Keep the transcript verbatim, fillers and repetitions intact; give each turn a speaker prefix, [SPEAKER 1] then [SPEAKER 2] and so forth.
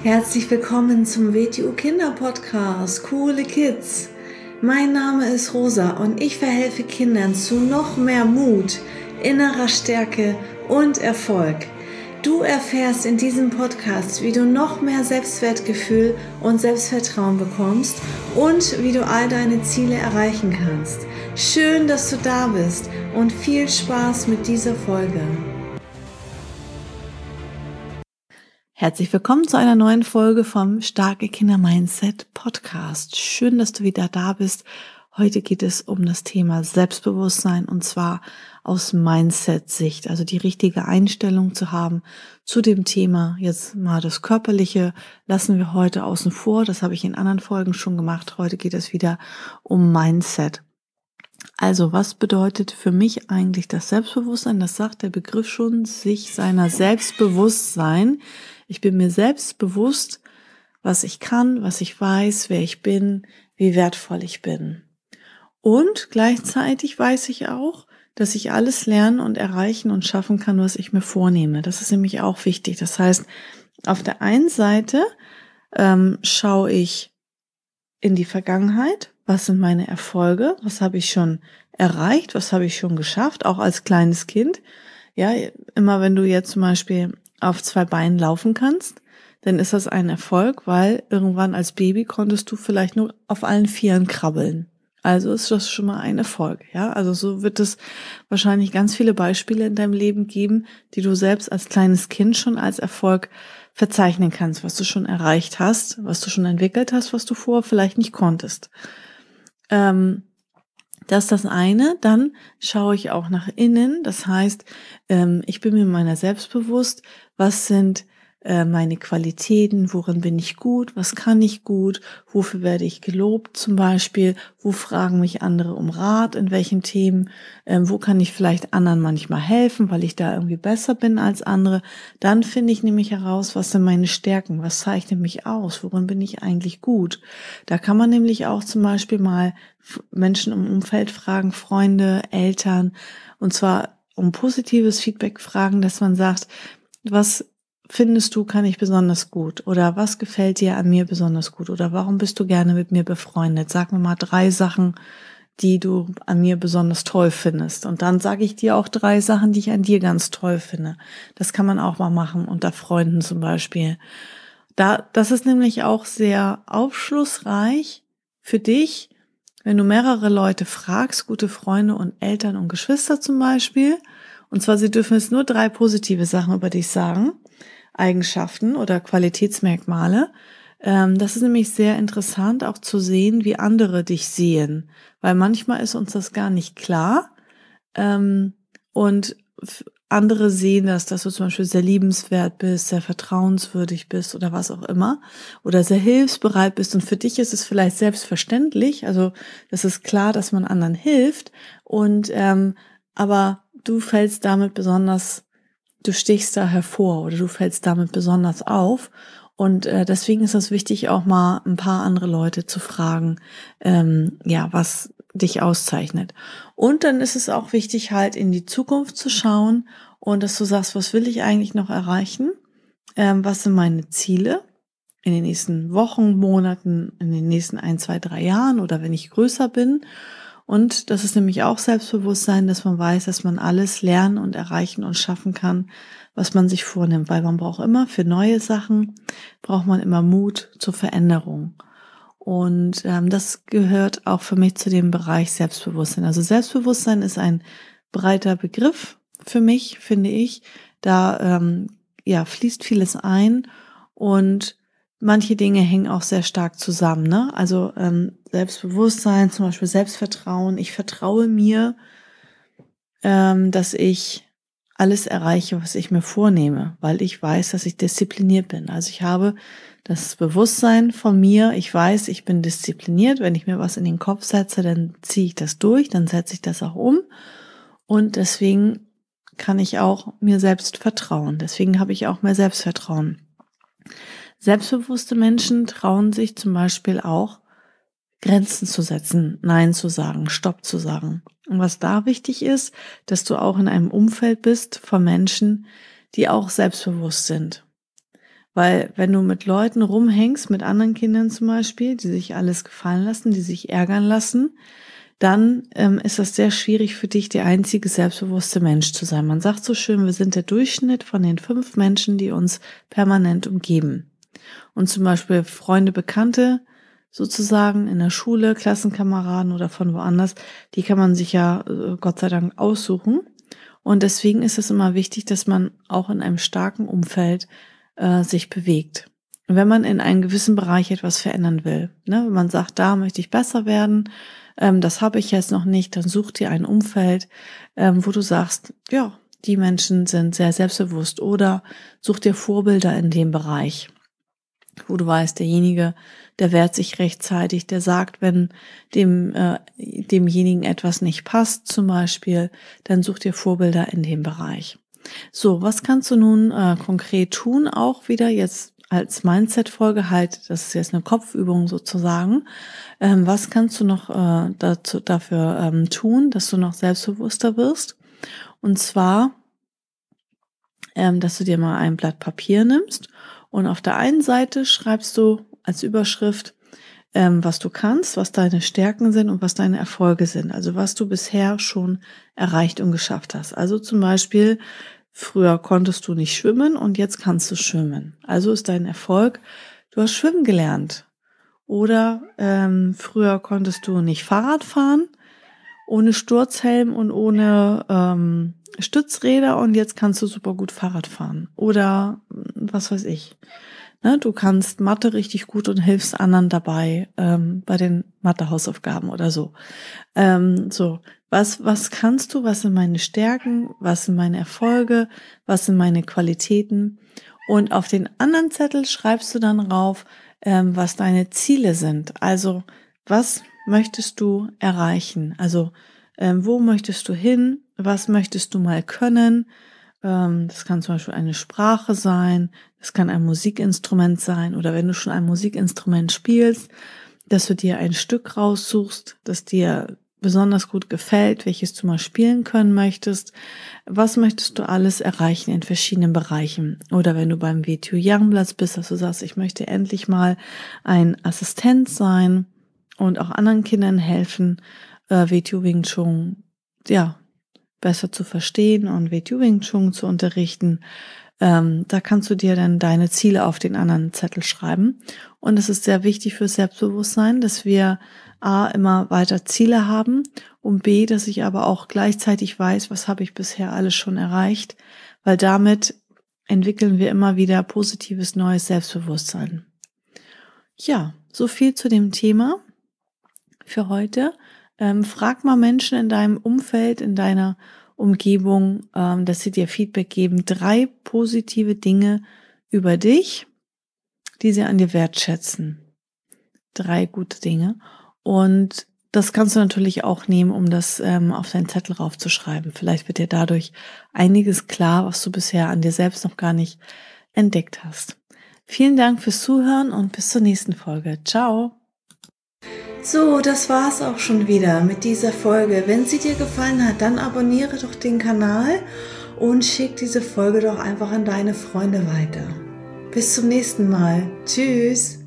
[SPEAKER 1] Herzlich willkommen zum W T U Kinder Podcast, Coole Kids. Mein Name ist Rosa und ich verhelfe Kindern zu noch mehr Mut, innerer Stärke und Erfolg. Du erfährst in diesem Podcast, wie du noch mehr Selbstwertgefühl und Selbstvertrauen bekommst und wie du all deine Ziele erreichen kannst. Schön, dass du da bist und viel Spaß mit dieser Folge. Herzlich willkommen zu einer neuen Folge vom Starke Kinder Mindset Podcast. Schön, dass du wieder da bist. Heute geht es um das Thema Selbstbewusstsein und zwar aus Mindset-Sicht, also die richtige Einstellung zu haben zu dem Thema. Jetzt mal das Körperliche lassen wir heute außen vor, das habe ich in anderen Folgen schon gemacht. Heute geht es wieder um Mindset. Also, was bedeutet für mich eigentlich das Selbstbewusstsein? Das sagt der Begriff schon, sich seiner selbst bewusst sein. Ich bin mir selbst bewusst, was ich kann, was ich weiß, wer ich bin, wie wertvoll ich bin. Und gleichzeitig weiß ich auch, dass ich alles lernen und erreichen und schaffen kann, was ich mir vornehme. Das ist nämlich auch wichtig. Das heißt, auf der einen Seite ähm, schaue ich in die Vergangenheit. Was sind meine Erfolge? Was habe ich schon erreicht? Was habe ich schon geschafft? Auch als kleines Kind. Ja, immer wenn du jetzt zum Beispiel auf zwei Beinen laufen kannst, dann ist das ein Erfolg, weil irgendwann als Baby konntest du vielleicht nur auf allen Vieren krabbeln. Also ist das schon mal ein Erfolg, ja. Also so wird es wahrscheinlich ganz viele Beispiele in deinem Leben geben, die du selbst als kleines Kind schon als Erfolg verzeichnen kannst, was du schon erreicht hast, was du schon entwickelt hast, was du vorher vielleicht nicht konntest. Ähm, Das ist das eine. Dann schaue ich auch nach innen. Das heißt, ähm, ich bin mir meiner selbst bewusst, was sind äh, meine Qualitäten, worin bin ich gut, was kann ich gut, wofür werde ich gelobt zum Beispiel, wo fragen mich andere um Rat, in welchen Themen, ähm, wo kann ich vielleicht anderen manchmal helfen, weil ich da irgendwie besser bin als andere. Dann finde ich nämlich heraus, was sind meine Stärken, was zeichnet mich aus, worin bin ich eigentlich gut. Da kann man nämlich auch zum Beispiel mal Menschen im Umfeld fragen, Freunde, Eltern, und zwar um positives Feedback fragen, dass man sagt, was findest du, kann ich besonders gut? Oder was gefällt dir an mir besonders gut? Oder warum bist du gerne mit mir befreundet? Sag mir mal drei Sachen, die du an mir besonders toll findest. Und dann sage ich dir auch drei Sachen, die ich an dir ganz toll finde. Das kann man auch mal machen, unter Freunden zum Beispiel. Da, das ist nämlich auch sehr aufschlussreich für dich, wenn du mehrere Leute fragst, gute Freunde und Eltern und Geschwister zum Beispiel. Und zwar, sie dürfen jetzt nur drei positive Sachen über dich sagen. Eigenschaften oder Qualitätsmerkmale. Ähm, das ist nämlich sehr interessant, auch zu sehen, wie andere dich sehen, weil manchmal ist uns das gar nicht klar ähm, und andere sehen das, dass du zum Beispiel sehr liebenswert bist, sehr vertrauenswürdig bist oder was auch immer oder sehr hilfsbereit bist und für dich ist es vielleicht selbstverständlich, also das ist klar, dass man anderen hilft und ähm, aber du fällst damit besonders Du stichst da hervor oder du fällst damit besonders auf und äh, deswegen ist es wichtig, auch mal ein paar andere Leute zu fragen, ähm, ja, was dich auszeichnet. Und dann ist es auch wichtig, halt in die Zukunft zu schauen und dass du sagst, was will ich eigentlich noch erreichen? Ähm, was sind meine Ziele in den nächsten Wochen, Monaten, in den nächsten ein, zwei, drei Jahren oder wenn ich größer bin? Und das ist nämlich auch Selbstbewusstsein, dass man weiß, dass man alles lernen und erreichen und schaffen kann, was man sich vornimmt. Weil man braucht immer für neue Sachen, braucht man immer Mut zur Veränderung. Und ähm, das gehört auch für mich zu dem Bereich Selbstbewusstsein. Also Selbstbewusstsein ist ein breiter Begriff für mich, finde ich. Da ähm, ja fließt vieles ein und manche Dinge hängen auch sehr stark zusammen, ne? Also ähm, Selbstbewusstsein, zum Beispiel Selbstvertrauen. Ich vertraue mir, ähm, dass ich alles erreiche, was ich mir vornehme, weil ich weiß, dass ich diszipliniert bin. Also ich habe das Bewusstsein von mir. Ich weiß, ich bin diszipliniert. Wenn ich mir was in den Kopf setze, dann ziehe ich das durch, dann setze ich das auch um. Und deswegen kann ich auch mir selbst vertrauen. Deswegen habe ich auch mehr Selbstvertrauen. Selbstbewusste Menschen trauen sich zum Beispiel auch, Grenzen zu setzen, Nein zu sagen, Stopp zu sagen. Und was da wichtig ist, dass du auch in einem Umfeld bist von Menschen, die auch selbstbewusst sind. Weil wenn du mit Leuten rumhängst, mit anderen Kindern zum Beispiel, die sich alles gefallen lassen, die sich ärgern lassen, dann ähm, ist das sehr schwierig für dich, der einzige selbstbewusste Mensch zu sein. Man sagt so schön, wir sind der Durchschnitt von den fünf Menschen, die uns permanent umgeben. Und zum Beispiel Freunde, Bekannte sozusagen in der Schule, Klassenkameraden oder von woanders, die kann man sich ja äh, Gott sei Dank aussuchen. Und deswegen ist es immer wichtig, dass man auch in einem starken Umfeld äh, sich bewegt. Wenn man in einem gewissen Bereich etwas verändern will, ne, wenn man sagt, da möchte ich besser werden, ähm, das habe ich jetzt noch nicht, dann such dir ein Umfeld, ähm, wo du sagst, ja, die Menschen sind sehr selbstbewusst, oder such dir Vorbilder in dem Bereich, wo du weißt, derjenige, der wehrt sich rechtzeitig, der sagt, wenn dem äh, demjenigen etwas nicht passt zum Beispiel, dann such dir Vorbilder in dem Bereich. So, was kannst du nun äh, konkret tun, auch wieder jetzt als Mindset-Folge halt, das ist jetzt eine Kopfübung sozusagen. Ähm, was kannst du noch äh, dazu, dafür ähm, tun, dass du noch selbstbewusster wirst? Und zwar, ähm, dass du dir mal ein Blatt Papier nimmst und auf der einen Seite schreibst du als Überschrift, ähm, was du kannst, was deine Stärken sind und was deine Erfolge sind. Also was du bisher schon erreicht und geschafft hast. Also zum Beispiel, früher konntest du nicht schwimmen und jetzt kannst du schwimmen. Also ist dein Erfolg, du hast schwimmen gelernt. Oder ähm, früher konntest du nicht Fahrrad fahren, ohne Sturzhelm und ohne ähm, Stützräder, und jetzt kannst du super gut Fahrrad fahren. Oder was weiß ich. Ne, du kannst Mathe richtig gut und hilfst anderen dabei ähm, bei den Mathe-Hausaufgaben oder so. Ähm, so, was was kannst du? Was sind meine Stärken? Was sind meine Erfolge? Was sind meine Qualitäten? Und auf den anderen Zettel schreibst du dann rauf, ähm, was deine Ziele sind. Also was möchtest du erreichen? Also ähm, wo möchtest du hin? Was möchtest du mal können? Ähm, das kann zum Beispiel eine Sprache sein, das kann ein Musikinstrument sein, oder wenn du schon ein Musikinstrument spielst, dass du dir ein Stück raussuchst, das dir besonders gut gefällt, welches du mal spielen können möchtest. Was möchtest du alles erreichen in verschiedenen Bereichen? Oder wenn du beim W T O Young Platz bist, dass du sagst, ich möchte endlich mal ein Assistent sein und auch anderen Kindern helfen, äh, W T O Wing Chun, ja, besser zu verstehen und W T O Wing Chun zu unterrichten. Ähm, da kannst du dir dann deine Ziele auf den anderen Zettel schreiben. Und es ist sehr wichtig für Selbstbewusstsein, dass wir A, immer weiter Ziele haben, und B, dass ich aber auch gleichzeitig weiß, was habe ich bisher alles schon erreicht, weil damit entwickeln wir immer wieder positives neues Selbstbewusstsein. Ja, so viel zu dem Thema für heute. Ähm, frag mal Menschen in deinem Umfeld, in deiner Umgebung, ähm, dass sie dir Feedback geben. Drei positive Dinge über dich, die sie an dir wertschätzen. Drei gute Dinge. Und das kannst du natürlich auch nehmen, um das ähm, auf deinen Zettel raufzuschreiben. Vielleicht wird dir dadurch einiges klar, was du bisher an dir selbst noch gar nicht entdeckt hast. Vielen Dank fürs Zuhören und bis zur nächsten Folge. Ciao! So, das war's auch schon wieder mit dieser Folge. Wenn sie dir gefallen hat, dann abonniere doch den Kanal und schick diese Folge doch einfach an deine Freunde weiter. Bis zum nächsten Mal. Tschüss!